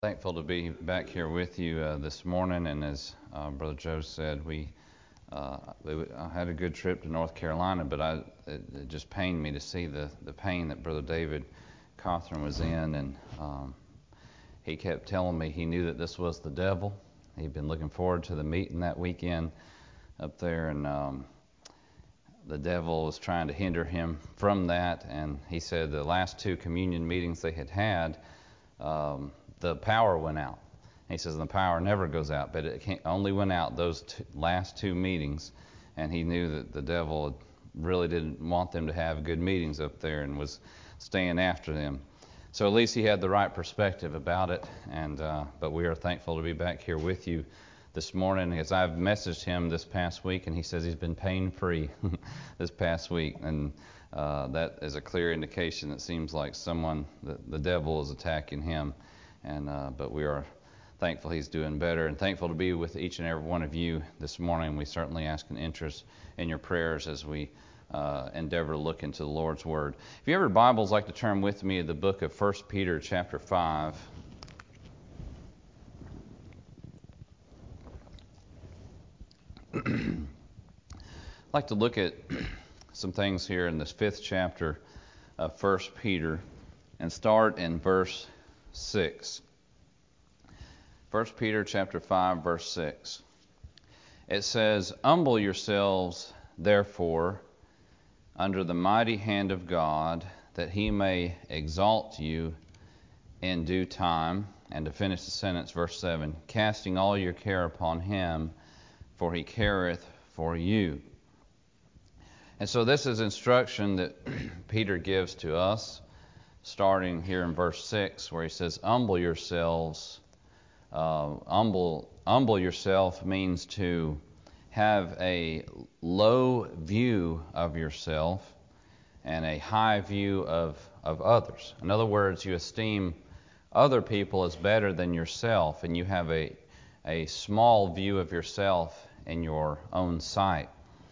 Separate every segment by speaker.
Speaker 1: Thankful to be back here with you this morning, and as Brother Joe said, I had a good trip to North Carolina, but it just pained me to see the pain that Brother David Cothran was in, and he kept telling me he knew that this was the devil. He'd been looking forward to the meeting that weekend up there, and the devil was trying to hinder him from that, and he said the last two communion meetings they had, the power went out. He says the power never goes out, but it only went out those last two meetings, and he knew that the devil really didn't want them to have good meetings up there and was staying after them. So at least he had the right perspective about it, and but we are thankful to be back here with you this morning, as I've messaged him this past week, and he says he's been pain-free this past week, and that is a clear indication that seems like the devil is attacking him. But we are thankful he's doing better, and thankful to be with each and every one of you this morning. We certainly ask an interest in your prayers as we endeavor to look into the Lord's Word. If you have your Bibles, I'd like to turn with me to the book of 1 Peter chapter 5. I'd like to look at some things here in this 5th chapter of 1 Peter and start in verse 6. 1 Peter chapter 5, verse 6. It says, "Humble yourselves, therefore, under the mighty hand of God, that he may exalt you in due time." And to finish the sentence, verse 7, "Casting all your care upon him, for he careth for you." And so this is instruction that Peter gives to us, starting here in verse 6, where he says, humble yourselves. Humble yourself means to have a low view of yourself and a high view of others. In other words, you esteem other people as better than yourself, and you have a small view of yourself in your own sight.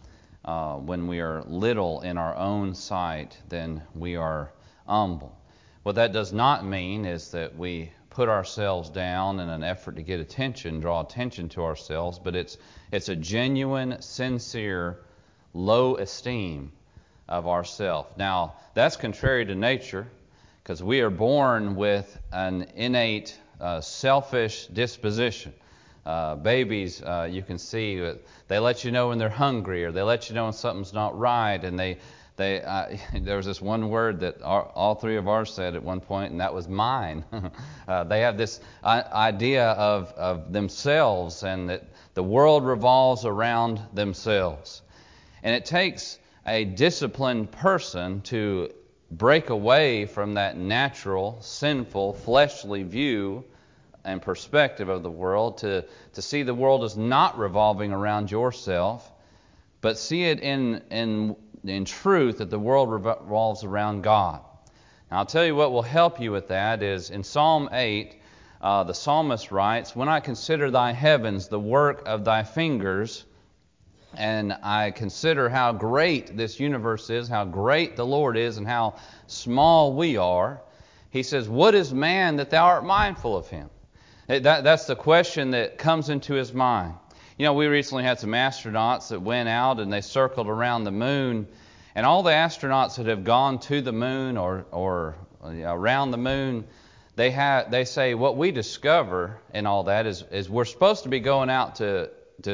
Speaker 1: When we are little in our own sight, then we are humble. What that does not mean is that we put ourselves down in an effort to get attention, draw attention to ourselves, but it's a genuine, sincere, low esteem of ourselves. Now, that's contrary to nature, because we are born with an innate selfish disposition. Babies, you can see that they let you know when they're hungry, or they let you know when something's not right, and there was this one word that all three of ours said at one point, and that was mine. They have this idea of themselves, and that the world revolves around themselves. And it takes a disciplined person to break away from that natural, sinful, fleshly view and perspective of the world to see the world as not revolving around yourself, but see it in truth that the world revolves around God. Now, I'll tell you what will help you with that is in Psalm 8, the psalmist writes, "When I consider thy heavens, the work of thy fingers, and I consider how great this universe is, how great the Lord is, and how small we are," he says, "What is man that thou art mindful of him?" That's the question that comes into his mind. You know, we recently had some astronauts that went out and they circled around the moon, and all the astronauts that have gone to the moon or around the moon, they say what we discover in all that is we're supposed to be going out to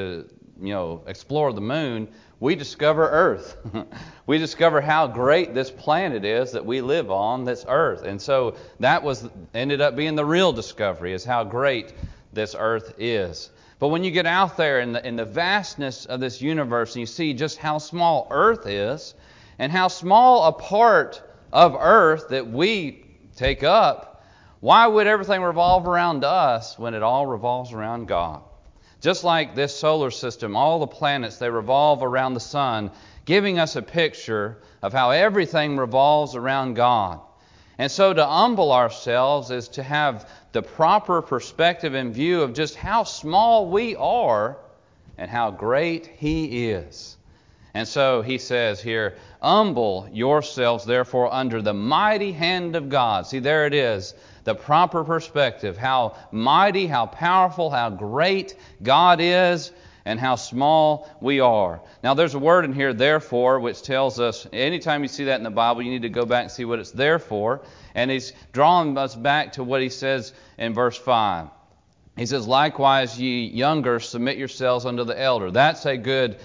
Speaker 1: explore the moon. We discover Earth. We discover how great this planet is that we live on, this Earth. And so that ended up being the real discovery, is how great this Earth is. But when you get out there in the vastness of this universe, and you see just how small Earth is, and how small a part of Earth that we take up, why would everything revolve around us when it all revolves around God? Just like this solar system, all the planets, they revolve around the sun, giving us a picture of how everything revolves around God. And so to humble ourselves is to have the proper perspective and view of just how small we are and how great He is. And so he says here, humble yourselves therefore under the mighty hand of God. See, there it is. the proper perspective, how mighty, how powerful, how great God is, and how small we are. Now there's a word in here, therefore, which tells us, anytime you see that in the Bible, you need to go back and see what it's there for. And he's drawing us back to what he says in verse 5. He says, likewise, ye younger, submit yourselves unto the elder. That's a good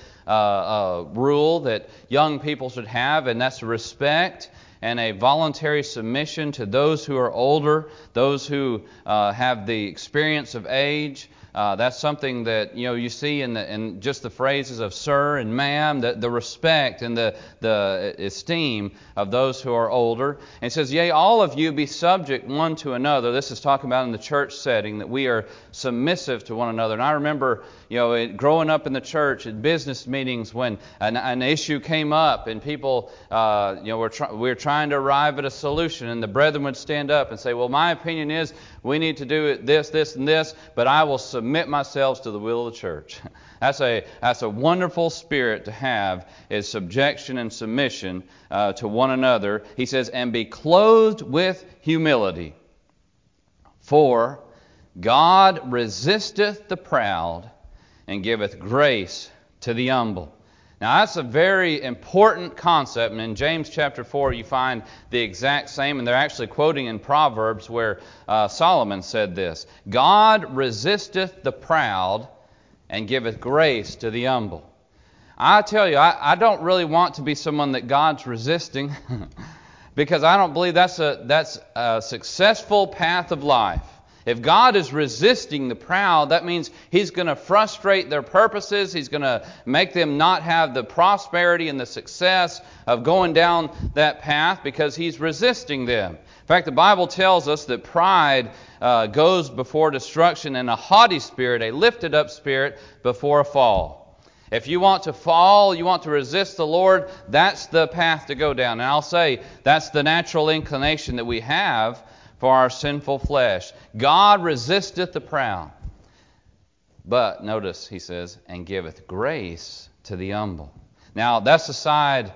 Speaker 1: rule that young people should have, and that's respect and a voluntary submission to those who are older, those who have the experience of age. That's something that you see in just the phrases of sir and ma'am, the respect and the esteem of those who are older. And it says, yea, all of you be subject one to another. This is talking about in the church setting, that we are submissive to one another. And I remember growing up in the church at business meetings when an issue came up and people we were trying to arrive at a solution, and the brethren would stand up and say, well, my opinion is we need to do it this, this, and this, but I will submit myself to the will of the church. That's a wonderful spirit to have, is subjection and submission to one another. He says, and be clothed with humility. For God resisteth the proud and giveth grace to the humble. Now that's a very important concept, and in James chapter 4 you find the exact same, and they're actually quoting in Proverbs where Solomon said this, God resisteth the proud and giveth grace to the humble. I tell you, I don't really want to be someone that God's resisting because I don't believe that's a successful path of life. If God is resisting the proud, that means He's going to frustrate their purposes. He's going to make them not have the prosperity and the success of going down that path because He's resisting them. In fact, the Bible tells us that pride goes before destruction, and a haughty spirit, a lifted up spirit, before a fall. If you want to fall, you want to resist the Lord, that's the path to go down. And I'll say that's the natural inclination that we have for our sinful flesh. God resisteth the proud. But, notice, he says, and giveth grace to the humble. Now, that's the side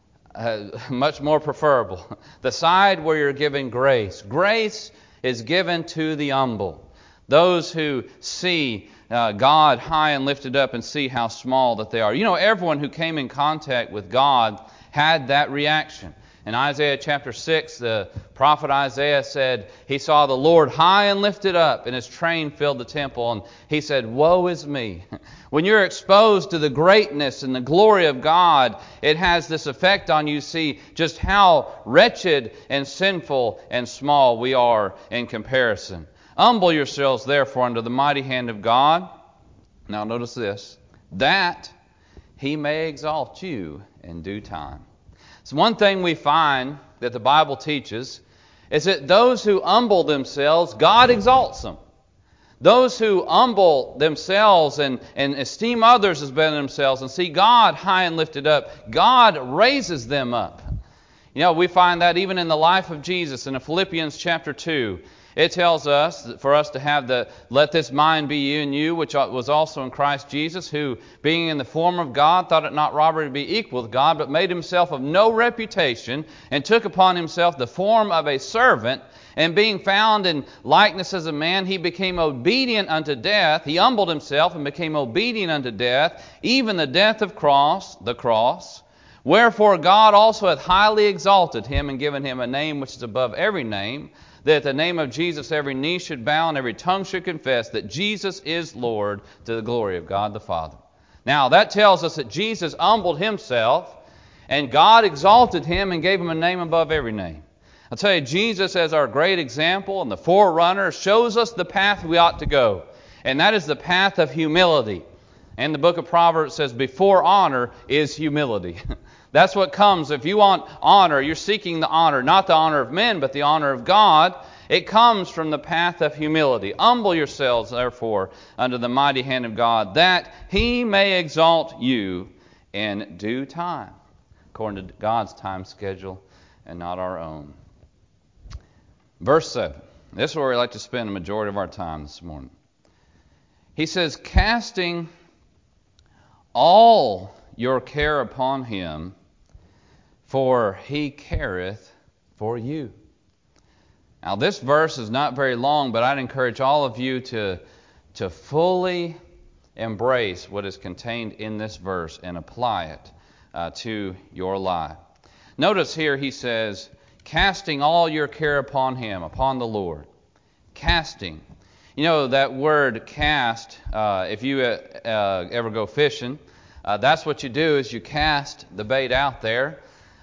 Speaker 1: much more preferable. The side where you're giving grace. Grace is given to the humble. Those who see God high and lifted up and see how small that they are. Everyone who came in contact with God had that reaction. In Isaiah chapter 6, the prophet Isaiah said he saw the Lord high and lifted up, and His train filled the temple. And he said, woe is me. When you're exposed to the greatness and the glory of God, it has this effect on you. See just how wretched and sinful and small we are in comparison. Humble yourselves, therefore, under the mighty hand of God. Now notice this, that He may exalt you in due time. So one thing we find that the Bible teaches is that those who humble themselves, God exalts them. Those who humble themselves and esteem others as better than themselves and see God high and lifted up, God raises them up. We find that even in the life of Jesus in Philippians chapter 2. It tells us for us to have let this mind be in you, which was also in Christ Jesus, who, being in the form of God, thought it not robbery to be equal with God, but made Himself of no reputation, and took upon Himself the form of a servant, and being found in likeness as a man, He became obedient unto death. He humbled Himself and became obedient unto death, even the death of the cross. Wherefore God also hath highly exalted Him, and given Him a name which is above every name, that at the name of Jesus every knee should bow and every tongue should confess that Jesus is Lord, to the glory of God the Father. Now that tells us that Jesus humbled Himself and God exalted Him and gave Him a name above every name. I'll tell you, Jesus as our great example and the forerunner shows us the path we ought to go. And that is the path of humility. And the book of Proverbs says before honor is humility. That's what comes. If you want honor, you're seeking the honor, not the honor of men, but the honor of God. It comes from the path of humility. Humble yourselves, therefore, under the mighty hand of God, that He may exalt you in due time, according to God's time schedule and not our own. Verse 7. This is where we like to spend the majority of our time this morning. He says, casting all your care upon Him, for He careth for you. Now this verse is not very long, but I'd encourage all of you to fully embrace what is contained in this verse and apply it to your life. Notice here he says, casting all your care upon Him, upon the Lord. Casting. You know, that word cast, if you ever go fishing, that's what you do is you cast the bait out there,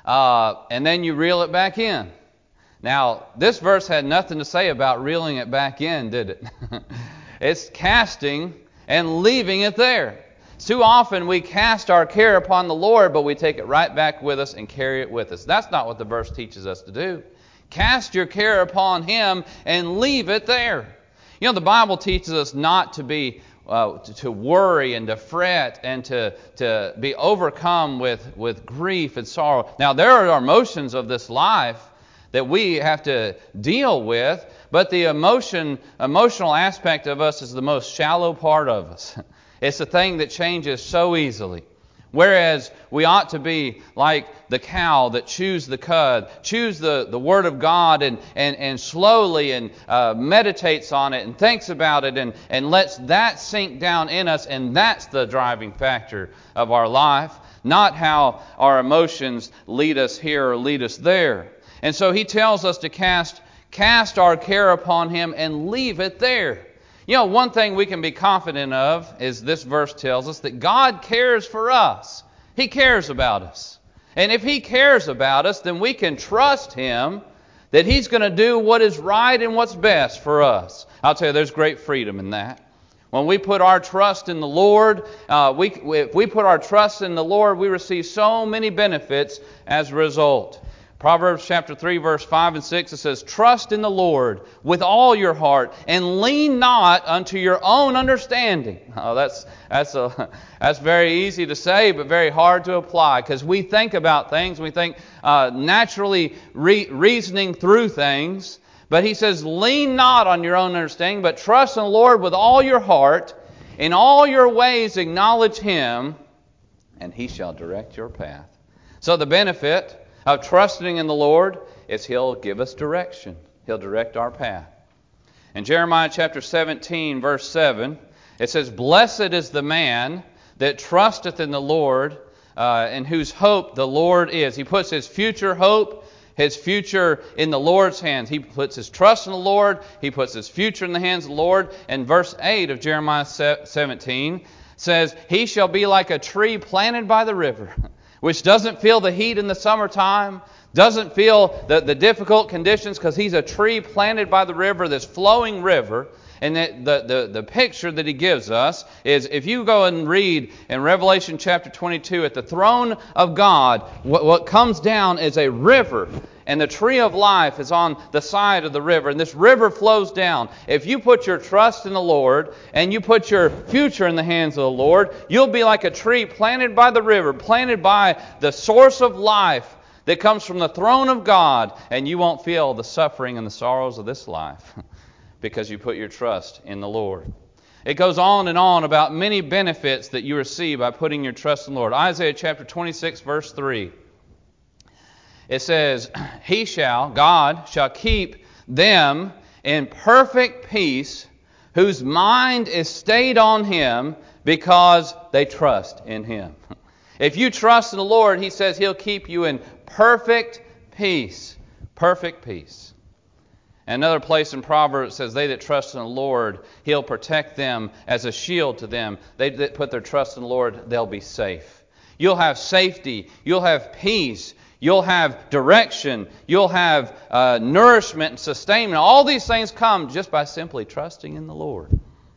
Speaker 1: and then you reel it back in. Now, this verse had nothing to say about reeling it back in, did it? It's casting and leaving it there. Too often we cast our care upon the Lord, but we take it right back with us and carry it with us. That's not what the verse teaches us to do. Cast your care upon Him and leave it there. You know, the Bible teaches us not to be to worry and to fret and to be overcome with grief and sorrow. Now, there are emotions of this life that we have to deal with, but the emotional aspect of us is the most shallow part of us. It's the thing that changes so easily. Whereas we ought to be like the cow that chews the cud, chews the Word of God and slowly and meditates on it and thinks about it and lets that sink down in us, and that's the driving factor of our life, not how our emotions lead us here or lead us there. And so he tells us to cast our care upon Him and leave it there. You know, one thing we can be confident of is this verse tells us that God cares for us. He cares about us. And if He cares about us, then we can trust Him that He's going to do what is right and what's best for us. I'll tell you, there's great freedom in that. When we put our trust in the Lord, if we put our trust in the Lord, we receive so many benefits as a result. Proverbs chapter 3, verse 5 and 6, it says, trust in the Lord with all your heart and lean not unto your own understanding. Oh, that's very easy to say, but very hard to apply, because we think about things, we think naturally reasoning through things. But he says, lean not on your own understanding, but trust in the Lord with all your heart. In all your ways acknowledge Him, and He shall direct your path. So the benefit of trusting in the Lord is He'll give us direction. He'll direct our path. In Jeremiah chapter 17, verse 7, it says, blessed is the man that trusteth in the Lord, in whose hope the Lord is. He puts his future hope, his future in the Lord's hands. He puts his trust in the Lord. He puts his future in the hands of the Lord. And verse 8 of Jeremiah 17 says, he shall be like a tree planted by the river, which doesn't feel the heat in the summertime, doesn't feel the difficult conditions, because he's a tree planted by the river, this flowing river. And the picture that he gives us is, if you go and read in Revelation chapter 22, at the throne of God, what comes down is a river. And the tree of life is on the side of the river. And this river flows down. If you put your trust in the Lord and you put your future in the hands of the Lord, you'll be like a tree planted by the river, planted by the source of life that comes from the throne of God. And you won't feel the suffering and the sorrows of this life because you put your trust in the Lord. It goes on and on about many benefits that you receive by putting your trust in the Lord. Isaiah chapter 26, verse 3. It says, God shall keep them in perfect peace, whose mind is stayed on Him, because they trust in Him. If you trust in the Lord, He says He'll keep you in perfect peace. Perfect peace. Another place in Proverbs says, they that trust in the Lord, He'll protect them as a shield to them. They that put their trust in the Lord, they'll be safe. You'll have safety. You'll have peace. You'll have direction. You'll have nourishment and sustainment. All these things come just by simply trusting in the Lord.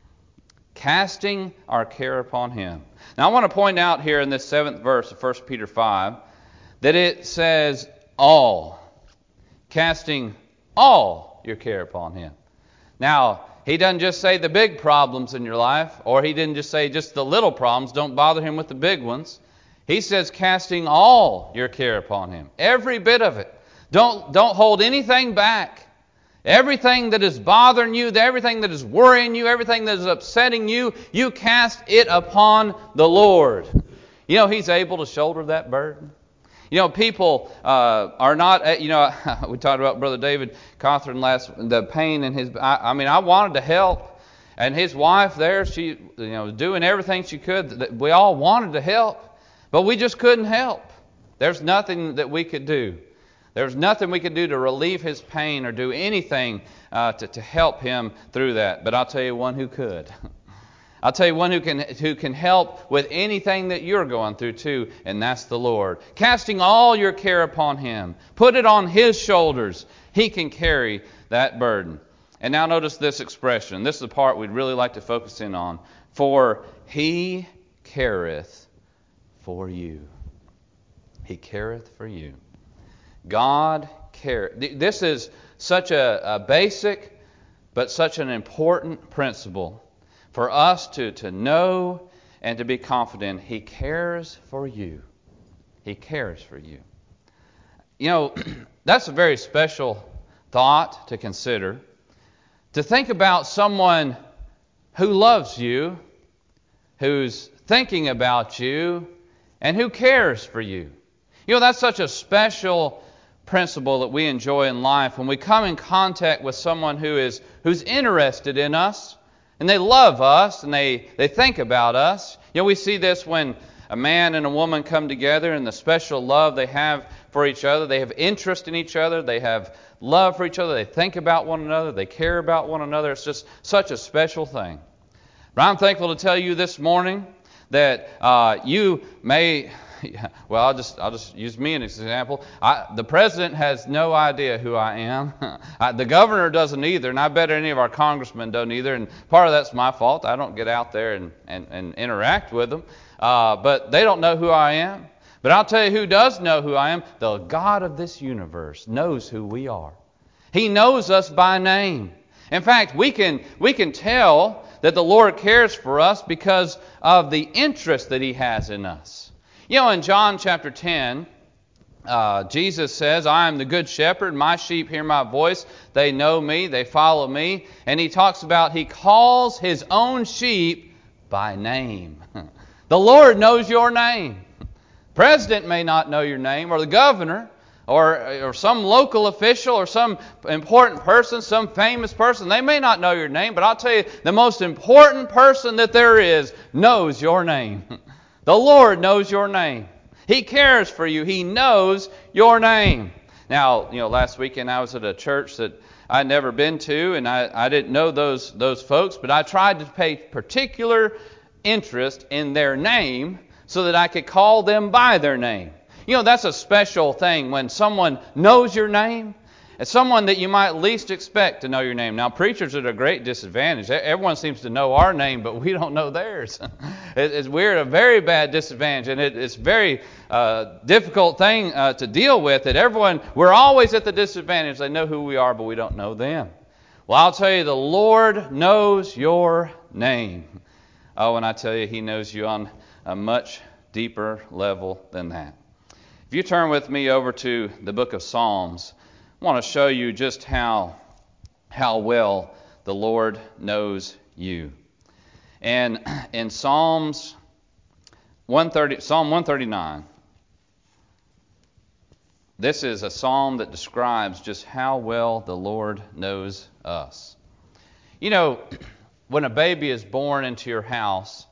Speaker 1: Casting our care upon Him. Now I want to point out here in this 7th verse of 1 Peter 5 that it says all. Casting all your care upon Him. Now, He doesn't just say the big problems in your life, or He didn't just say just the little problems. Don't bother Him with the big ones. He says casting all your care upon Him. Every bit of it. Don't hold anything back. Everything that is bothering you, everything that is worrying you, everything that is upsetting you, you cast it upon the Lord. You know He's able to shoulder that burden. People are not, we talked about Brother David Cawthorn the pain in his, I wanted to help. And his wife there, she, was doing everything she could. We all wanted to help, but we just couldn't help. There's nothing that we could do. There's nothing we could do to relieve his pain or do anything to help him through that. But I'll tell you one who could. I'll tell you one who can help with anything that you're going through too, and that's the Lord. Casting all your care upon Him. Put it on His shoulders. He can carry that burden. And now notice this expression. This is the part we'd really like to focus in on. For He careth for you. He careth for you. God careth. This is such a basic but such an important principle for us to know and to be confident. He cares for you. He cares for you. That's a very special thought to consider. To think about someone who loves you, who's thinking about you, and who cares for you. That's such a special principle that we enjoy in life when we come in contact with someone who's interested in us, and they love us, and they think about us. We see this when a man and a woman come together and the special love they have for each other. They have interest in each other. They have love for each other. They think about one another. They care about one another. It's just such a special thing. But I'm thankful to tell you this morning that you may... Well, I'll just use me as an example. The president has no idea who I am. The governor doesn't either, and I bet any of our congressmen don't either. And part of that's my fault. I don't get out there and interact with them. But they don't know who I am. But I'll tell you who does know who I am. The God of this universe knows who we are. He knows us by name. In fact, we can tell that the Lord cares for us because of the interest that He has in us. In John chapter 10, Jesus says, I am the good shepherd. My sheep hear my voice. They know me. They follow me. And He talks about He calls His own sheep by name. The Lord knows your name. The president may not know your name, or the governor, or some local official, or some important person, some famous person. They may not know your name, but I'll tell you, the most important person that there is knows your name. The Lord knows your name. He cares for you. He knows your name. Now, last weekend I was at a church that I'd never been to, and I didn't know those folks, but I tried to pay particular interest in their name so that I could call them by their name. That's a special thing when someone knows your name. It's someone that you might least expect to know your name. Now, preachers are at a great disadvantage. Everyone seems to know our name, but we don't know theirs. We're at a very bad disadvantage, and it's a very difficult thing to deal with. We're always at the disadvantage. They know who we are, but we don't know them. Well, I'll tell you, the Lord knows your name. Oh, and I tell you, He knows you on a much deeper level than that. If you turn with me over to the book of Psalms, I want to show you just how well the Lord knows you. And in Psalm 139, this is a psalm that describes just how well the Lord knows us. When a baby is born into your house,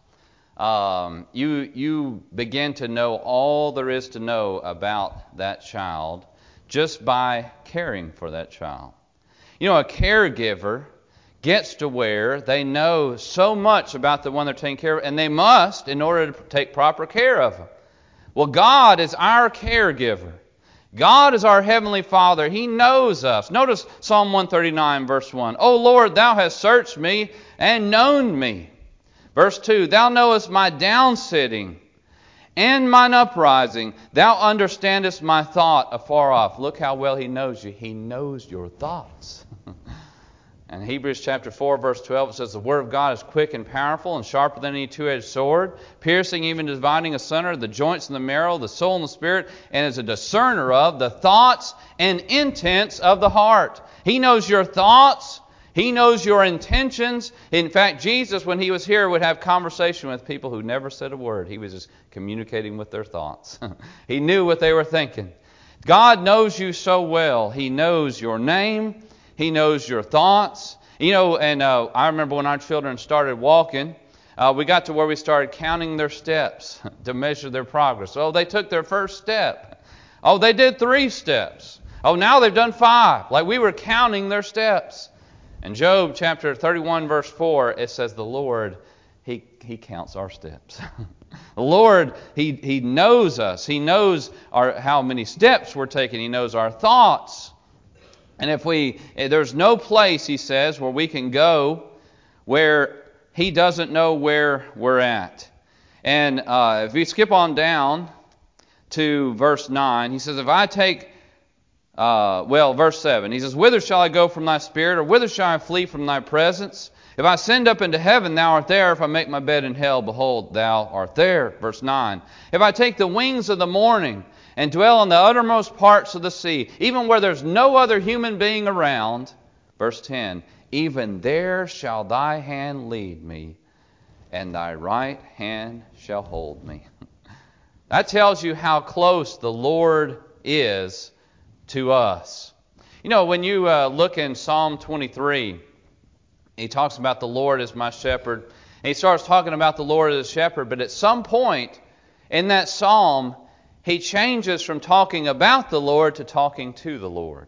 Speaker 1: you begin to know all there is to know about that child just by caring for that child. A caregiver gets to where they know so much about the one they're taking care of, and they must in order to take proper care of them. Well, God is our caregiver. God is our Heavenly Father. He knows us. Notice Psalm 139, verse 1. O Lord, Thou hast searched me and known me. Verse 2, Thou knowest my downsitting and mine uprising. Thou understandest my thought afar off. Look how well He knows you. He knows your thoughts. In Hebrews chapter 4, verse 12, it says, The Word of God is quick and powerful and sharper than any two-edged sword, piercing even to dividing asunder the joints and the marrow, the soul and the spirit, and is a discerner of the thoughts and intents of the heart. He knows your thoughts. He knows your intentions. In fact, Jesus, when He was here, would have conversation with people who never said a word. He was just communicating with their thoughts. He knew what they were thinking. God knows you so well. He knows your name. He knows your thoughts. I remember when our children started walking, we got to where we started counting their steps to measure their progress. Oh, they took their first step. Oh, they did 3 steps. Oh, now they've done 5. Like we were counting their steps. In Job chapter 31, verse 4, it says the Lord, He counts our steps. The Lord, He knows us. He knows how many steps we're taking. He knows our thoughts. And there's no place, He says, where we can go where He doesn't know where we're at. And if we skip on down to verse 9, He says, if I take verse 7, He says, whither shall I go from Thy Spirit, or whither shall I flee from Thy presence? If I ascend up into heaven, Thou art there. If I make my bed in hell, behold, Thou art there. Verse 9, if I take the wings of the morning and dwell in the uttermost parts of the sea, even where there's no other human being around. Verse 10, even there shall Thy hand lead me, and Thy right hand shall hold me. That tells you how close the Lord is to us. When you look in Psalm 23, he talks about the Lord as my shepherd. And he starts talking about the Lord as a shepherd. But at some point in that psalm, he changes from talking about the Lord to talking to the Lord.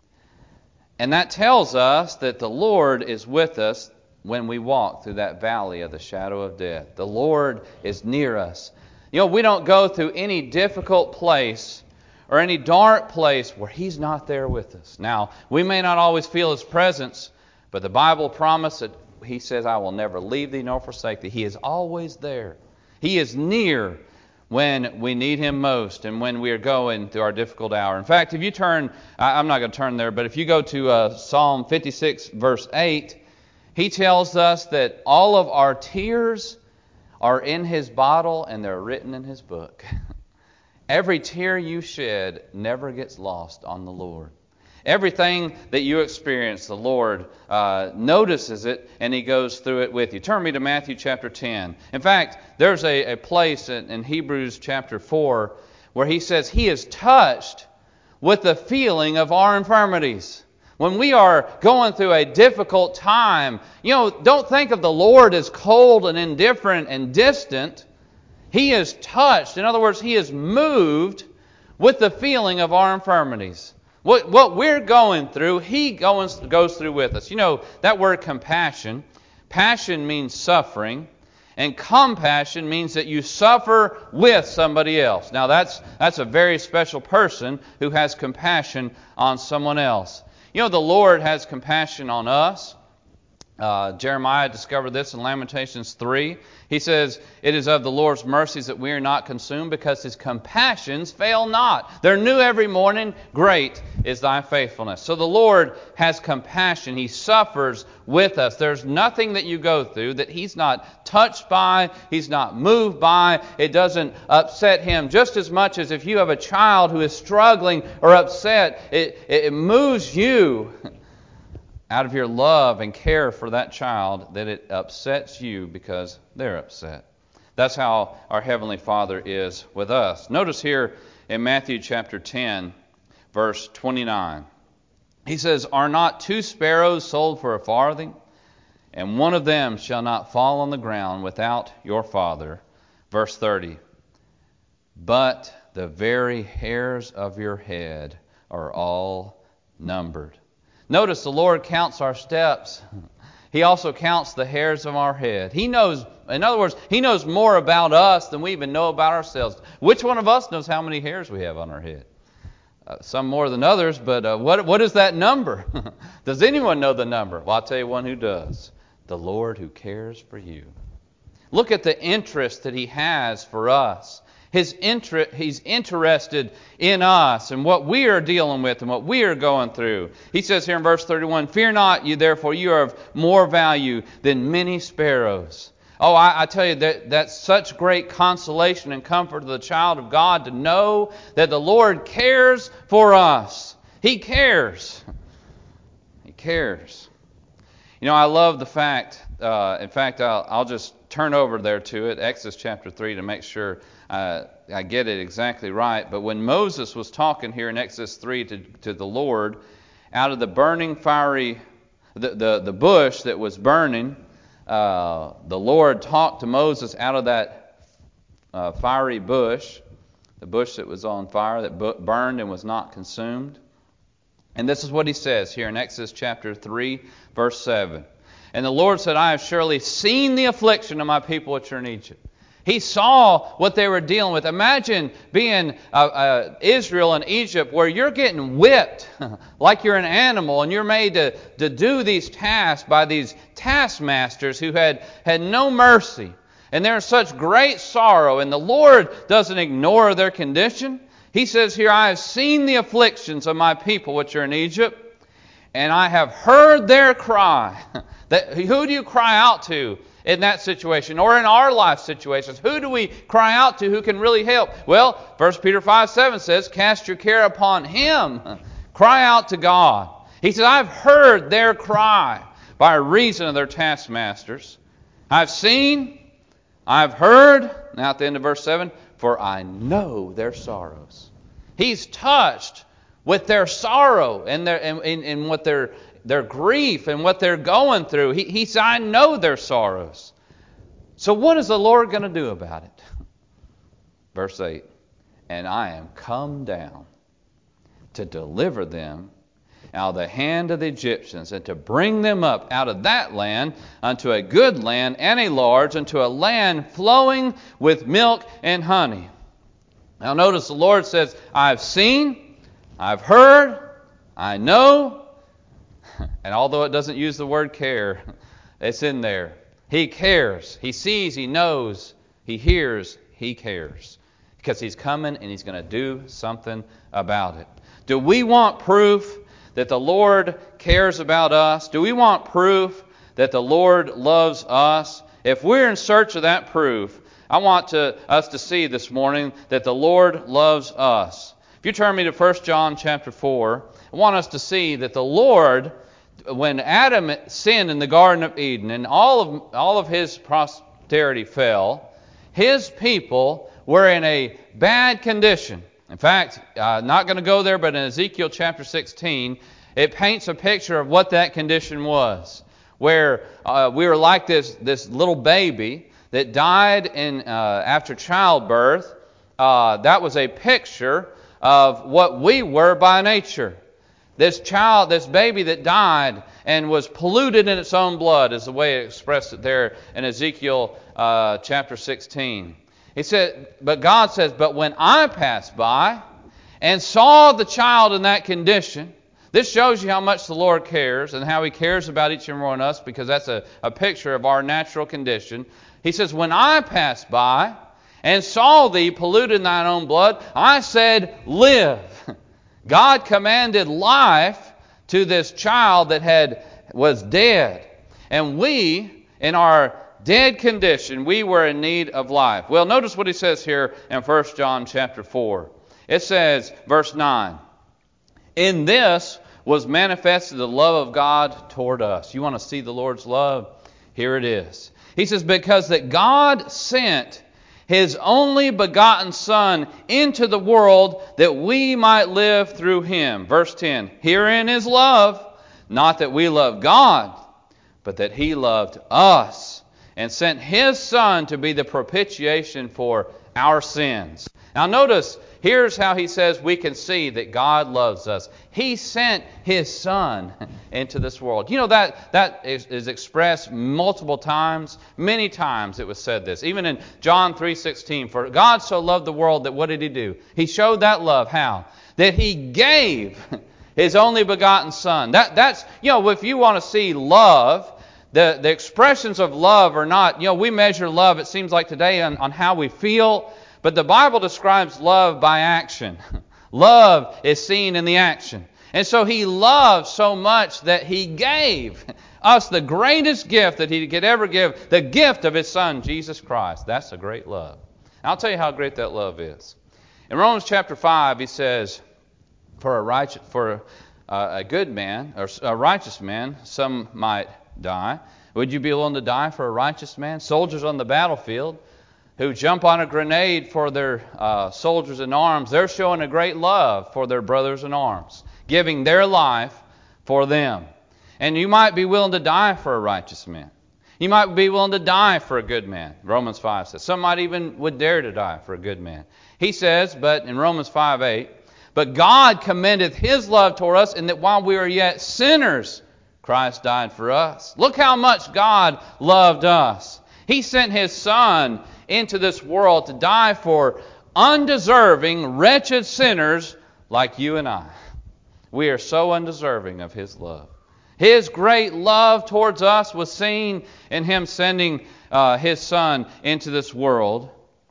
Speaker 1: And that tells us that the Lord is with us when we walk through that valley of the shadow of death. The Lord is near us. We don't go through any difficult place or any dark place where He's not there with us. Now, we may not always feel His presence, but the Bible promises that He says, I will never leave thee nor forsake thee. He is always there. He is near when we need Him most and when we are going through our difficult hour. In fact, if you turn, I'm not going to turn there, but if you go to Psalm 56, verse 8, he tells us that all of our tears are in His bottle and they're written in His book. Every tear you shed never gets lost on the Lord. Everything that you experience, the Lord notices it, and He goes through it with you. Turn me to Matthew chapter 10. In fact, there's a place in Hebrews chapter 4 where He says He is touched with the feeling of our infirmities. When we are going through a difficult time, don't think of the Lord as cold and indifferent and distant. He is touched. In other words, He is moved with the feeling of our infirmities. What we're going through, He goes through with us. That word compassion. Passion means suffering. And compassion means that you suffer with somebody else. Now that's a very special person who has compassion on someone else. The Lord has compassion on us. Jeremiah discovered this in Lamentations 3. He says, it is of the Lord's mercies that we are not consumed, because His compassions fail not. They're new every morning. Great is Thy faithfulness. So the Lord has compassion. He suffers with us. There's nothing that you go through that He's not touched by, He's not moved by. It doesn't upset Him. Just as much as if you have a child who is struggling or upset, it moves you out of your love and care for that child, that it upsets you because they're upset. That's how our Heavenly Father is with us. Notice here in Matthew chapter 10, verse 29. He says, are not 2 sparrows sold for a farthing? And one of them shall not fall on the ground without your Father. Verse 30. But the very hairs of your head are all numbered. Notice the Lord counts our steps. He also counts the hairs of our head. He knows, in other words, He knows more about us than we even know about ourselves. Which one of us knows how many hairs we have on our head? Some more than others, but what is that number? Does anyone know the number? Well, I'll tell you one who does. The Lord who cares for you. Look at the interest that He has for us. He's interested in us and what we are dealing with and what we are going through. He says here in verse 31, fear not, you therefore, you are of more value than many sparrows. Oh, I tell you, that's such great consolation and comfort to the child of God to know that the Lord cares for us. He cares. He cares. You know, I love the fact, in fact, I'll just turn over there to it, Exodus chapter 3, to make sure I get it exactly right. But when Moses was talking here in Exodus 3 to the Lord, out of the burning fiery, the bush that was burning, the Lord talked to Moses out of that fiery bush, the bush that was on fire, that burned and was not consumed. And this is what he says here in Exodus chapter 3, verse 7. And the Lord said, I have surely seen the affliction of my people which are in Egypt. He saw what they were dealing with. Imagine being Israel in Egypt, where you're getting whipped like you're an animal, and you're made to do these tasks by these taskmasters who had no mercy. And they're in such great sorrow, and the Lord doesn't ignore their condition. He says here, I have seen the afflictions of my people which are in Egypt, and I have heard their cry. Who do you cry out to in that situation, or in our life situations? Who do we cry out to who can really help? Well, 1 Peter 5:7 says, cast your care upon Him. Cry out to God. He says, I've heard their cry by reason of their taskmasters. I've seen, I've heard, now at the end of verse 7, for I know their sorrows. He's touched with their sorrow and what their grief and what they're going through. He said, I know their sorrows. So what is the Lord going to do about it? Verse 8, and I am come down to deliver them out of the hand of the Egyptians, and to bring them up out of that land unto a good land and a large, unto a land flowing with milk and honey. Now notice the Lord says, I've seen, I've heard, I know. And although it doesn't use the word care, it's in there. He cares. He sees, He knows, He hears, He cares. Because He's coming and He's going to do something about it. Do we want proof that the Lord cares about us? Do we want proof that the Lord loves us? If we're in search of that proof, I want us to see this morning that the Lord loves us. If you turn me to 1 John chapter 4, I want us to see that the Lord, when Adam sinned in the Garden of Eden and all of his posterity fell, his people were in a bad condition. In fact, not going to go there, but in Ezekiel chapter 16, it paints a picture of what that condition was, where we were like this little baby that died after childbirth. That was a picture of what we were by nature. This baby that died and was polluted in its own blood, is the way it expressed it there in Ezekiel chapter 16. He said, but God says, but when I passed by and saw the child in that condition, this shows you how much the Lord cares and how He cares about each and one of us, because that's a picture of our natural condition. He says, when I passed by and saw thee polluted in thine own blood, I said, live. God commanded life to this child that was dead. And we, in our dead condition, we were in need of life. Well, notice what he says here in 1 John chapter 4. It says, verse 9, in this was manifested the love of God toward us. You want to see the Lord's love? Here it is. He says, because that God sent His only begotten Son into the world that we might live through Him. Verse 10, herein is love, not that we love God, but that He loved us and sent His Son to be the propitiation for our sins. Now notice, here's how he says we can see that God loves us. He sent His Son into this world. You know, that is expressed multiple times. Many times it was said this. Even in John 3:16, for God so loved the world that what did He do? He showed that love. How? That He gave His only begotten Son. That's, you know, if you want to see love, the expressions of love are not, you know, we measure love, it seems like today, on how we feel. But the Bible describes love by action. Love is seen in the action. And so He loved so much that He gave us the greatest gift that He could ever give, the gift of His Son, Jesus Christ. That's a great love. And I'll tell you how great that love is. In Romans chapter 5, he says, for a good man, or a righteous man, some might die. Would you be willing to die for a righteous man? Soldiers on the battlefield who jump on a grenade for their soldiers in arms, they're showing a great love for their brothers in arms, giving their life for them. And you might be willing to die for a righteous man. You might be willing to die for a good man. Romans 5 says. Some might even would dare to die for a good man. He says, but in Romans 5:8, but God commendeth His love toward us in that while we were yet sinners, Christ died for us. Look how much God loved us. He sent His Son into this world to die for undeserving, wretched sinners like you and I. We are so undeserving of His love. His great love towards us was seen in Him sending His Son into this world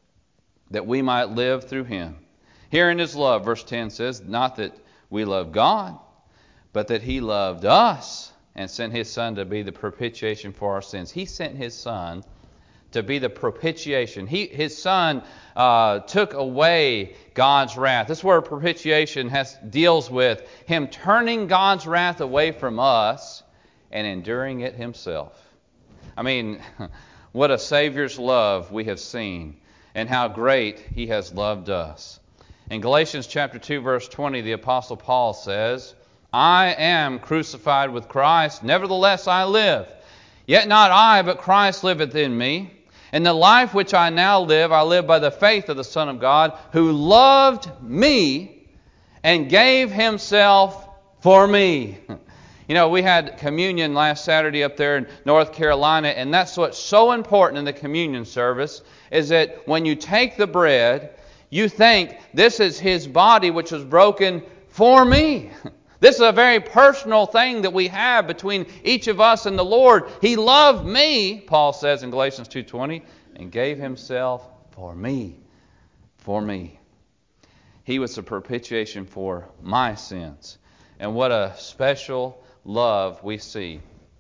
Speaker 1: that we might live through Him. Here in His love, verse 10 says, not that we love God, but that He loved us and sent His Son to be the propitiation for our sins. He sent His Son to be the propitiation. His Son took away God's wrath. This word propitiation deals with Him turning God's wrath away from us and enduring it Himself. I mean, what a Savior's love we have seen, and how great He has loved us. In Galatians chapter 2, verse 20, the Apostle Paul says, I am crucified with Christ, nevertheless I live. Yet not I, but Christ liveth in me. And the life which I now live, I live by the faith of the Son of God, who loved me and gave Himself for me. You know, we had communion last Saturday up there in North Carolina, and that's what's so important in the communion service, is that when you take the bread, you think, this is His body which was broken for me. This is a very personal thing that we have between each of us and the Lord. He loved me, Paul says in Galatians 2:20, and gave Himself for me. For me. He was the propitiation for my sins. And what a special love we see.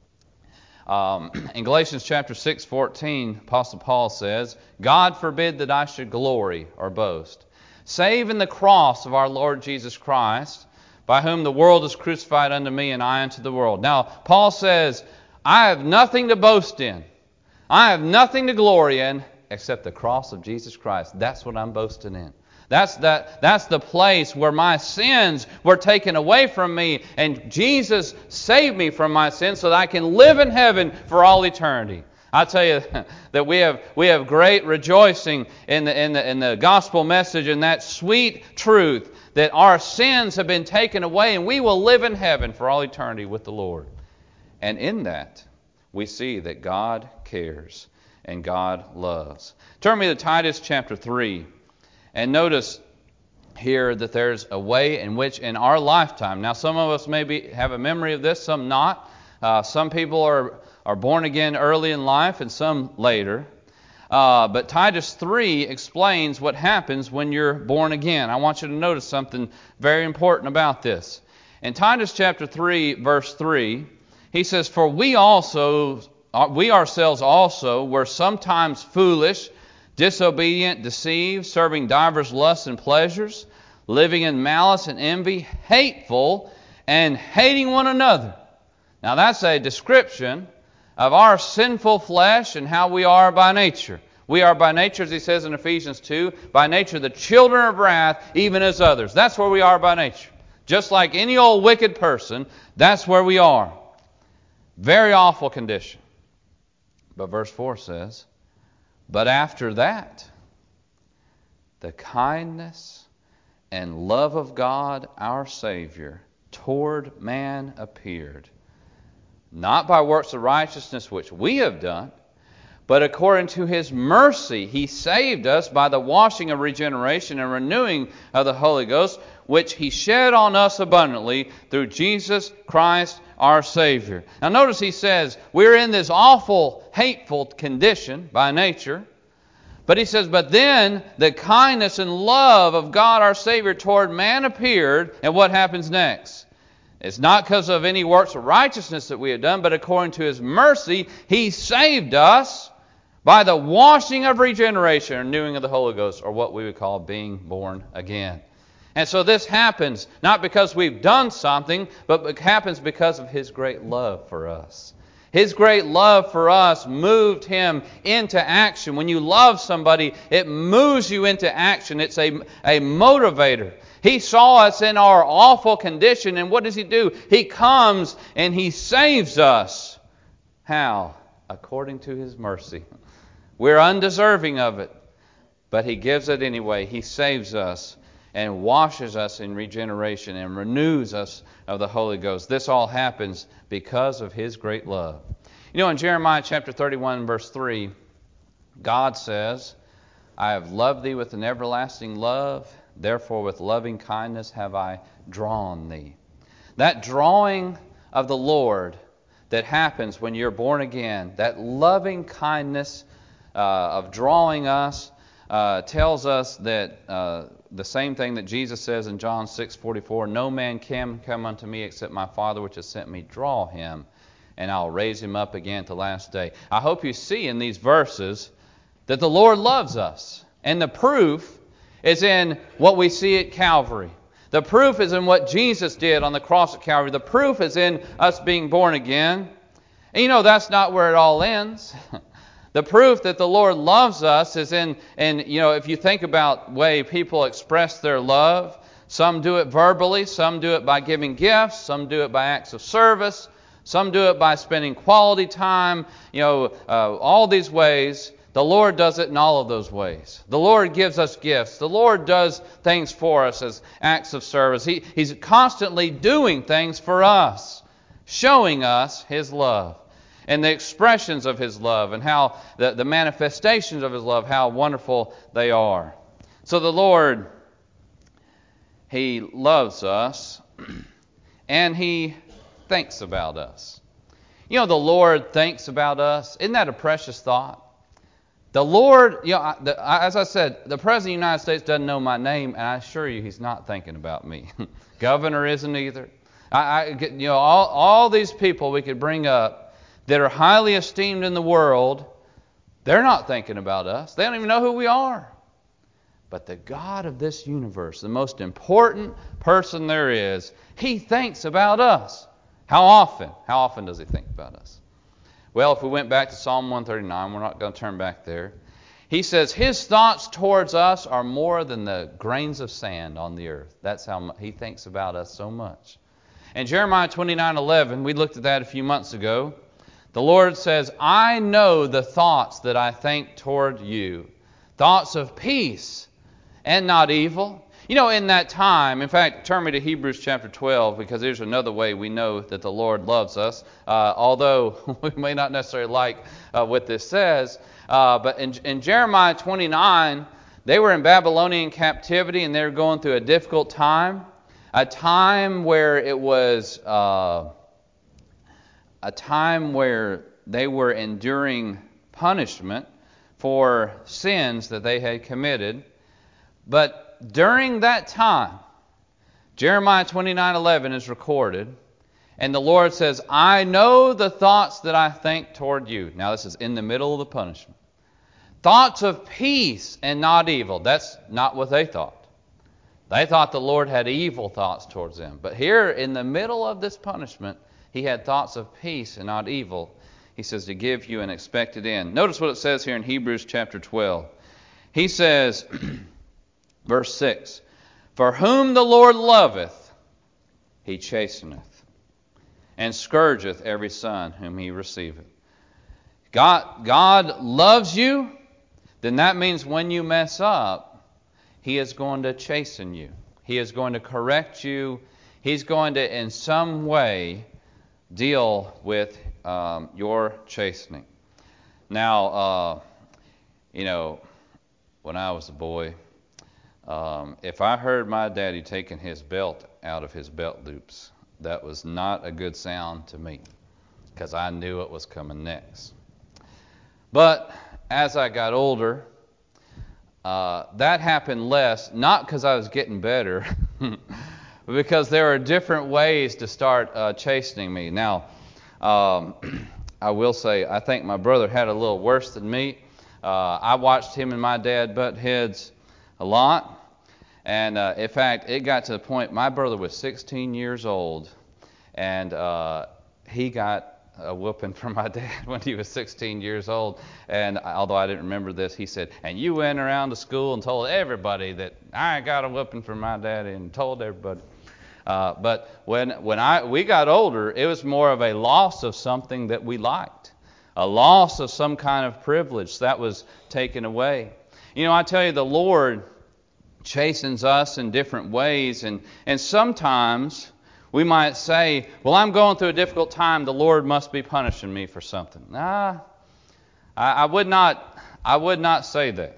Speaker 1: In Galatians chapter 6:14, Apostle Paul says, God forbid that I should glory or boast, save in the cross of our Lord Jesus Christ, by whom the world is crucified unto me, and I unto the world. Now, Paul says, I have nothing to boast in. I have nothing to glory in except the cross of Jesus Christ. That's what I'm boasting in. That's the place where my sins were taken away from me, and Jesus saved me from my sins so that I can live in heaven for all eternity. I tell you that we have great rejoicing in the gospel message, and that sweet truth that our sins have been taken away and we will live in heaven for all eternity with the Lord. And in that, we see that God cares and God loves. Turn me to Titus chapter 3, and notice here that there's a way in which in our lifetime, now some of us maybe have a memory of this, some not. Some people are born again early in life and some later. But Titus 3 explains what happens when you're born again. I want you to notice something very important about this. In Titus chapter 3, verse 3, he says, For we ourselves also were sometimes foolish, disobedient, deceived, serving divers lusts and pleasures, living in malice and envy, hateful, and hating one another. Now that's a description of our sinful flesh and how we are by nature. We are by nature, as he says in Ephesians 2, by nature the children of wrath, even as others. That's where we are by nature. Just like any old wicked person, that's where we are. Very awful condition. But verse 4 says, But after that, the kindness and love of God our Savior toward man appeared, not by works of righteousness which we have done, but according to His mercy He saved us by the washing of regeneration and renewing of the Holy Ghost, which He shed on us abundantly through Jesus Christ our Savior. Now notice he says, we're in this awful, hateful condition by nature. But he says, but then the kindness and love of God our Savior toward man appeared, and what happens next? It's not because of any works of righteousness that we have done, but according to His mercy, He saved us by the washing of regeneration, or renewing of the Holy Ghost, or what we would call being born again. And so this happens not because we've done something, but it happens because of His great love for us. His great love for us moved Him into action. When you love somebody, it moves you into action. It's a motivator. He saw us in our awful condition, and what does He do? He comes and He saves us. How? According to His mercy. We're undeserving of it, but He gives it anyway. He saves us and washes us in regeneration and renews us of the Holy Ghost. This all happens because of His great love. You know, in Jeremiah chapter 31, verse 3, God says, I have loved thee with an everlasting love, therefore with loving kindness have I drawn thee. That drawing of the Lord that happens when you're born again, that loving kindness of drawing us, tells us that the same thing that Jesus says in John 6:44, no man can come unto me except my Father which has sent me draw him, and I'll raise him up again at the last day. I hope you see in these verses that the Lord loves us. And the proof is in what we see at Calvary. The proof is in what Jesus did on the cross at Calvary. The proof is in us being born again. And you know, that's not where it all ends. The proof that the Lord loves us is in, you know, if you think about the way people express their love, some do it verbally, some do it by giving gifts, some do it by acts of service, some do it by spending quality time, you know, all these ways. The Lord does it in all of those ways. The Lord gives us gifts. The Lord does things for us as acts of service. He's constantly doing things for us, showing us His love and the expressions of His love and how the manifestations of His love, how wonderful they are. So the Lord, He loves us and He thinks about us. You know, the Lord thinks about us. Isn't that a precious thought? The Lord, you know, as I said, the President of the United States doesn't know my name, and I assure you He's not thinking about me. Governor isn't either. You know, all these people we could bring up that are highly esteemed in the world, they're not thinking about us. They don't even know who we are. But the God of this universe, the most important person there is, He thinks about us. How often? How often does He think about us? Well, if we went back to Psalm 139, we're not going to turn back there. He says, His thoughts towards us are more than the grains of sand on the earth. That's how He thinks about us so much. And Jeremiah 29:11, we looked at that a few months ago. The Lord says, I know the thoughts that I think toward you, thoughts of peace and not evil. You know, in that time, in fact, turn me to Hebrews chapter 12, because there's another way we know that the Lord loves us, although we may not necessarily like what this says. But in Jeremiah 29, they were in Babylonian captivity, and they were going through a difficult time, a time where it was a time where they were enduring punishment for sins that they had committed. But during that time, Jeremiah 29:11 is recorded, and the Lord says, I know the thoughts that I think toward you. Now this is in the middle of the punishment. Thoughts of peace and not evil. That's not what they thought. They thought the Lord had evil thoughts towards them. But here in the middle of this punishment, He had thoughts of peace and not evil. He says to give you an expected end. Notice what it says here in Hebrews chapter 12. He says, verse 6, For whom the Lord loveth, He chasteneth, and scourgeth every son whom He receiveth. God loves you, then that means when you mess up, He is going to chasten you. He is going to correct you. He's going to, in some way, deal with your chastening. Now, you know, when I was a boy, if I heard my daddy taking his belt out of his belt loops, that was not a good sound to me, because I knew it was coming next. But as I got older, that happened less, not because I was getting better, but because there are different ways to start chastening me. Now, I will say, I think my brother had a little worse than me. I watched him and my dad butt heads a lot. And in fact, it got to the point, my brother was 16 years old, and he got a whooping from my dad when he was 16 years old. And although I didn't remember this, he said, and you went around to school and told everybody that I got a whooping from my daddy and told everybody. But when we got older, it was more of a loss of something that we liked, a loss of some kind of privilege that was taken away. You know, I tell you, the Lord chastens us in different ways, and sometimes we might say, well, I'm going through a difficult time, the Lord must be punishing me for something. Nah, I would not say that.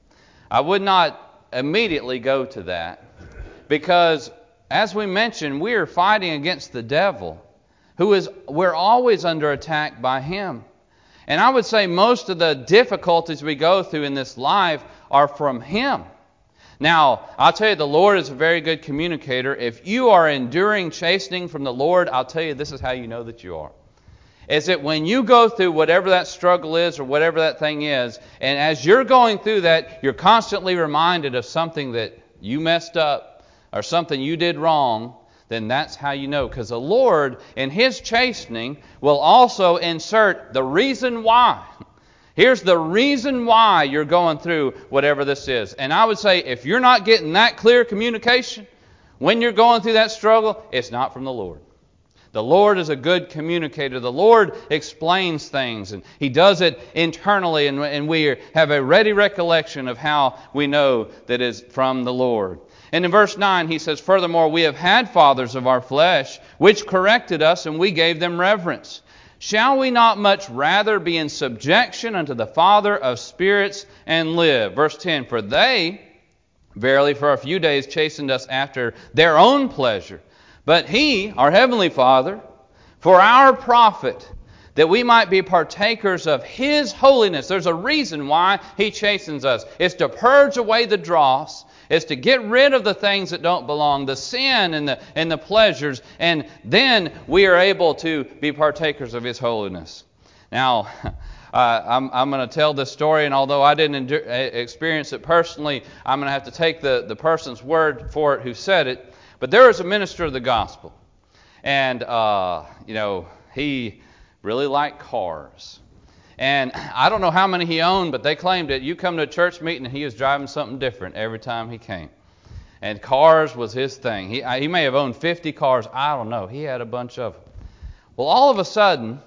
Speaker 1: I would not immediately go to that, because as we mentioned, we are fighting against the devil, we're always under attack by him. And I would say most of the difficulties we go through in this life are from him. Now, I'll tell you, the Lord is a very good communicator. If you are enduring chastening from the Lord, I'll tell you, this is how you know that you are. Is that when you go through whatever that struggle is or whatever that thing is, and as you're going through that, you're constantly reminded of something that you messed up or something you did wrong, then that's how you know. Because the Lord, in His chastening, will also insert the reason why. Here's the reason why you're going through whatever this is. And I would say if you're not getting that clear communication when you're going through that struggle, it's not from the Lord. The Lord is a good communicator. The Lord explains things, and He does it internally, and we have a ready recollection of how we know that is from the Lord. And in verse 9 he says, furthermore, we have had fathers of our flesh, which corrected us, and we gave them reverence. Shall we not much rather be in subjection unto the Father of spirits and live? Verse 10, for they, verily for a few days, chastened us after their own pleasure. But He, our Heavenly Father, for our profit, that we might be partakers of His holiness. There's a reason why He chastens us. It's to purge away the dross. It's to get rid of the things that don't belong, the sin and the pleasures, and then we are able to be partakers of His holiness. Now, I'm going to tell this story, and although I didn't experience it personally, I'm going to have to take the person's word for it who said it. But there was a minister of the gospel, and he really liked cars. And I don't know how many he owned, but they claimed that you come to a church meeting and he was driving something different every time he came. And cars was his thing. He may have owned 50 cars. I don't know. He had a bunch of them. Well, all of a sudden,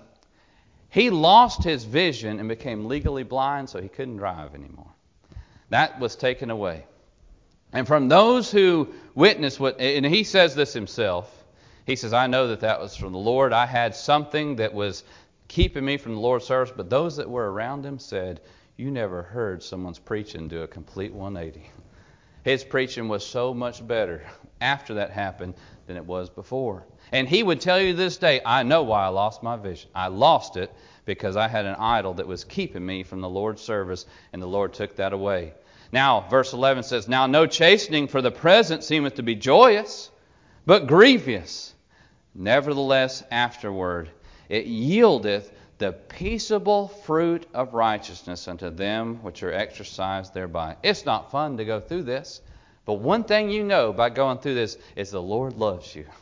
Speaker 1: he lost his vision and became legally blind, so he couldn't drive anymore. That was taken away. And from those who witnessed and he says this himself, he says, I know that was from the Lord. I had something that was keeping me from the Lord's service, but those that were around him said, you never heard someone's preaching do a complete 180. His preaching was so much better after that happened than it was before. And he would tell you this day, I know why I lost my vision. I lost it because I had an idol that was keeping me from the Lord's service, and the Lord took that away. Now, verse 11 says, now no chastening for the present seemeth to be joyous, but grievous. Nevertheless, afterward, it yieldeth the peaceable fruit of righteousness unto them which are exercised thereby. It's not fun to go through this, but one thing you know by going through this is the Lord loves you.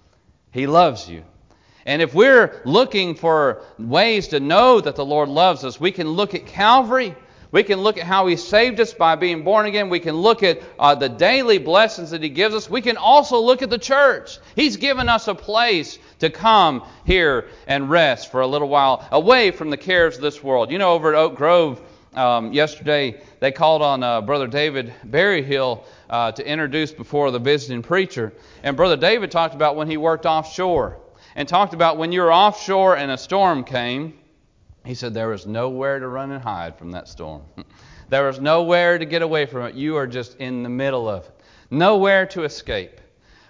Speaker 1: He loves you. And if we're looking for ways to know that the Lord loves us, we can look at Calvary. We can look at how He saved us by being born again. We can look at the daily blessings that He gives us. We can also look at the church. He's given us a place to come here and rest for a little while, away from the cares of this world. You know, over at Oak Grove yesterday, they called on Brother David Berryhill to introduce before the visiting preacher. And Brother David talked about when he worked offshore, and talked about when you were offshore and a storm came. He said there was nowhere to run and hide from that storm. There was nowhere to get away from it. You are just in the middle of it. Nowhere to escape.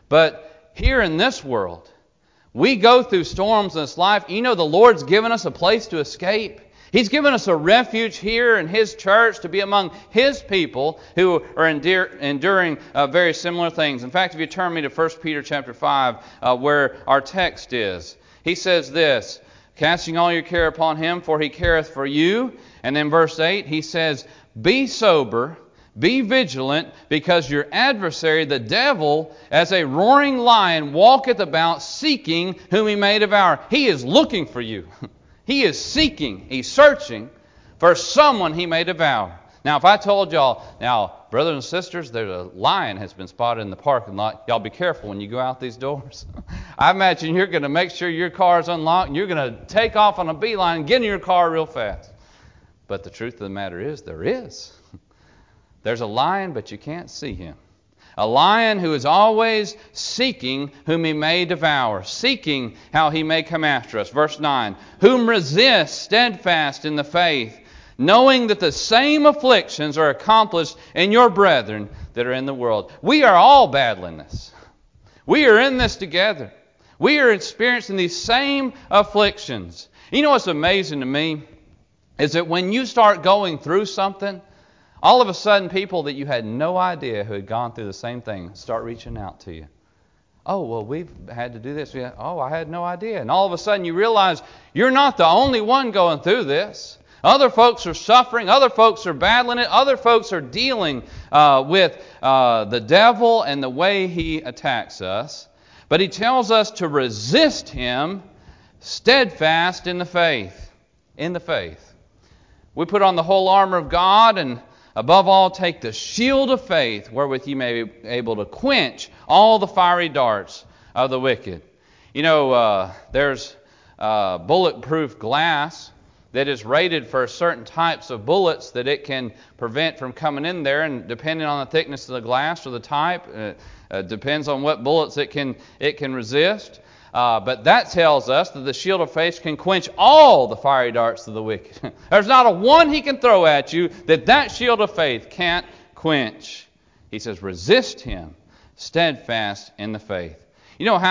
Speaker 1: But here in this world, we go through storms in this life. You know, the Lord's given us a place to escape. He's given us a refuge here in His church to be among His people who are enduring very similar things. In fact, if you turn me to 1 Peter chapter 5, where our text is, he says this, casting all your care upon Him, for He careth for you. And then verse 8, he says, be sober, Be vigilant, because your adversary, the devil, as a roaring lion, walketh about seeking whom he may devour. He is looking for you. He is seeking, he's searching for someone he may devour. Now, if I told y'all, now, brothers and sisters, there's a lion has been spotted in the parking lot. Y'all be careful when you go out these doors. I imagine you're going to make sure your car is unlocked, and you're going to take off on a beeline and get in your car real fast. But the truth of the matter is, there is. There's a lion, but you can't see him. A lion who is always seeking whom he may devour, seeking how he may come after us. Verse 9, whom resist steadfast in the faith, knowing that the same afflictions are accomplished in your brethren that are in the world. We are all battling this. We are in this together. We are experiencing these same afflictions. You know what's amazing to me is that when you start going through something, all of a sudden people that you had no idea who had gone through the same thing start reaching out to you. Oh, well, we've had to do this. Oh, I had no idea. And all of a sudden you realize you're not the only one going through this. Other folks are suffering. Other folks are battling it. Other folks are dealing with the devil and the way he attacks us. But he tells us to resist him steadfast in the faith. In the faith. We put on the whole armor of God, and above all take the shield of faith, wherewith you may be able to quench all the fiery darts of the wicked. You know, there's bulletproof glass that is rated for certain types of bullets that it can prevent from coming in there, and depending on the thickness of the glass or the type, depends on what bullets it can resist. But that tells us that the shield of faith can quench all the fiery darts of the wicked. There's not a one he can throw at you that shield of faith can't quench. He says, resist him steadfast in the faith. You know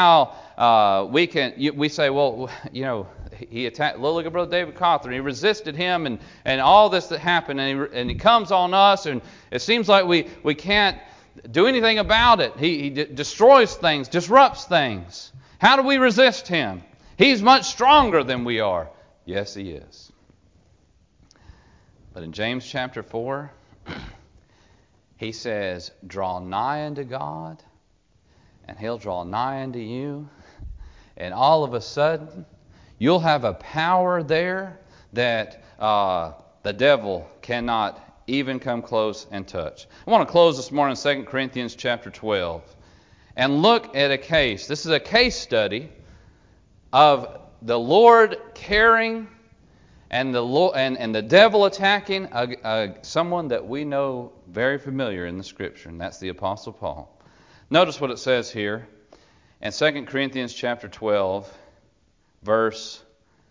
Speaker 1: how we say, well, you know, he attacked, look at Brother David Cawthorn. He resisted him and all this that happened, and he comes on us, and it seems like we can't do anything about it. He destroys things, disrupts things. How do we resist him? He's much stronger than we are. Yes, he is. But in James chapter 4, he says, draw nigh unto God, and he'll draw nigh unto you. And all of a sudden, you'll have a power there that the devil cannot even come close and touch. I want to close this morning in 2 Corinthians chapter 12. And look at a case. This is a case study of the Lord caring and the devil attacking someone that we know very familiar in the Scripture, and that's the Apostle Paul. Notice what it says here in 2 Corinthians chapter 12, verse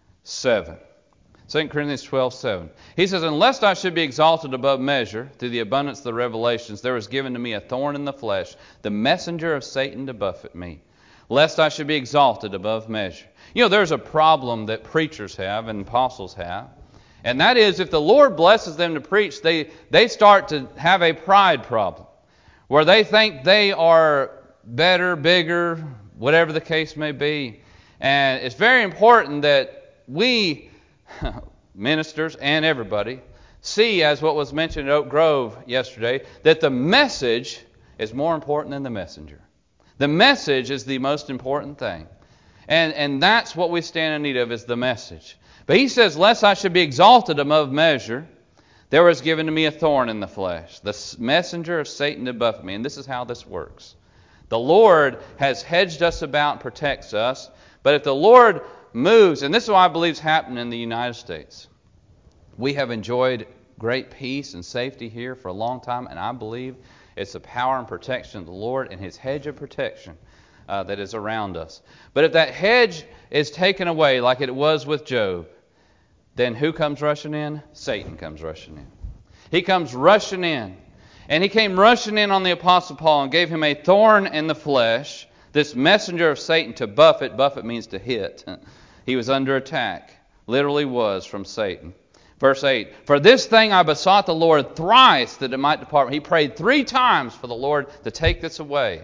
Speaker 1: 7. 2 Corinthians 12:7. He says, unless I should be exalted above measure through the abundance of the revelations, there was given to me a thorn in the flesh, the messenger of Satan to buffet me, lest I should be exalted above measure. You know, there's a problem that preachers have and apostles have, and that is if the Lord blesses them to preach, they start to have a pride problem, where they think they are better, bigger, whatever the case may be. And it's very important that we ministers and everybody see, as what was mentioned at Oak Grove yesterday, that the message is more important than the messenger. The message is the most important thing. And that's what we stand in need of, is the message. But he says, lest I should be exalted above measure, there was given to me a thorn in the flesh, the messenger of Satan to buffet me. And this is how this works. The Lord has hedged us about and protects us. But if the Lord moves, and this is what I believe is happening in the United States. We have enjoyed great peace and safety here for a long time, and I believe it's the power and protection of the Lord and his hedge of protection that is around us. But if that hedge is taken away like it was with Job, then who comes rushing in? Satan comes rushing in. He comes rushing in. And he came rushing in on the Apostle Paul and gave him a thorn in the flesh, this messenger of Satan to buffet. Buffet means to hit. He was under attack. Literally was, from Satan. Verse 8, for this thing I besought the Lord thrice that it might depart. He prayed 3 times for the Lord to take this away.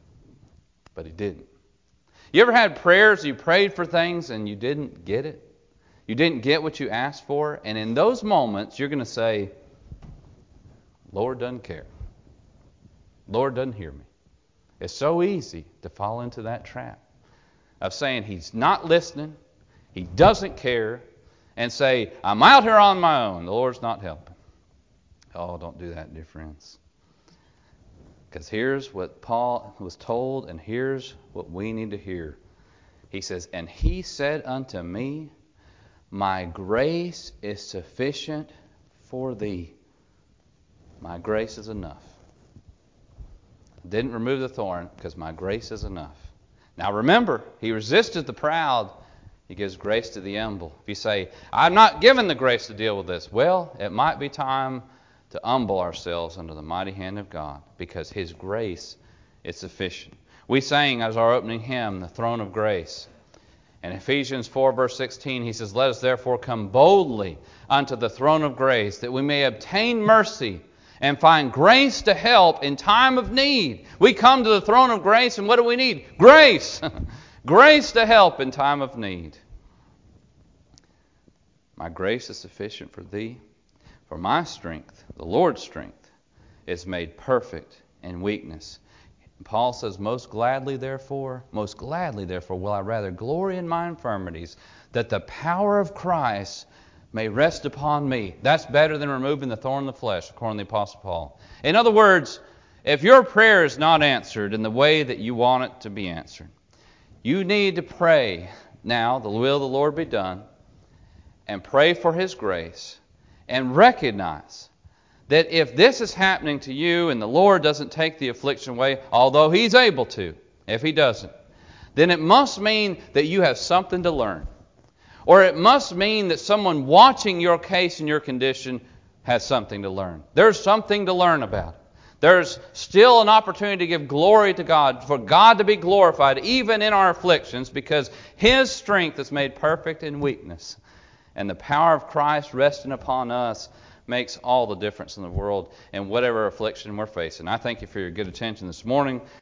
Speaker 1: But he didn't. You ever had prayers, you prayed for things and you didn't get it? You didn't get what you asked for? And in those moments, you're going to say, Lord doesn't care. Lord doesn't hear me. It's so easy to fall into that trap of saying He's not listening, He doesn't care, and say, I'm out here on my own. The Lord's not helping. Oh, don't do that, dear friends. Because here's what Paul was told, and here's what we need to hear. He says, and He said unto me, my grace is sufficient for thee. My grace is enough. Didn't remove the thorn because my grace is enough. Now remember, He resisted the proud. He gives grace to the humble. If you say, I'm not given the grace to deal with this, well, it might be time to humble ourselves under the mighty hand of God because His grace is sufficient. We sang as our opening hymn, the throne of grace. In Ephesians 4, verse 16, he says, let us therefore come boldly unto the throne of grace, that we may obtain mercy and find grace to help in time of need. We come to the throne of grace, and what do we need? Grace! Grace to help in time of need. My grace is sufficient for thee, for my strength, the Lord's strength, is made perfect in weakness. Paul says, most gladly therefore will I rather glory in my infirmities, that the power of Christ may rest upon me. That's better than removing the thorn in the flesh, according to the Apostle Paul. In other words, if your prayer is not answered in the way that you want it to be answered, you need to pray now, the will of the Lord be done, and pray for His grace, and recognize that if this is happening to you and the Lord doesn't take the affliction away, although He's able to, if He doesn't, then it must mean that you have something to learn. Or it must mean that someone watching your case and your condition has something to learn. There's something to learn about it. There's still an opportunity to give glory to God, for God to be glorified even in our afflictions, because His strength is made perfect in weakness. And the power of Christ resting upon us makes all the difference in the world in whatever affliction we're facing. I thank you for your good attention this morning.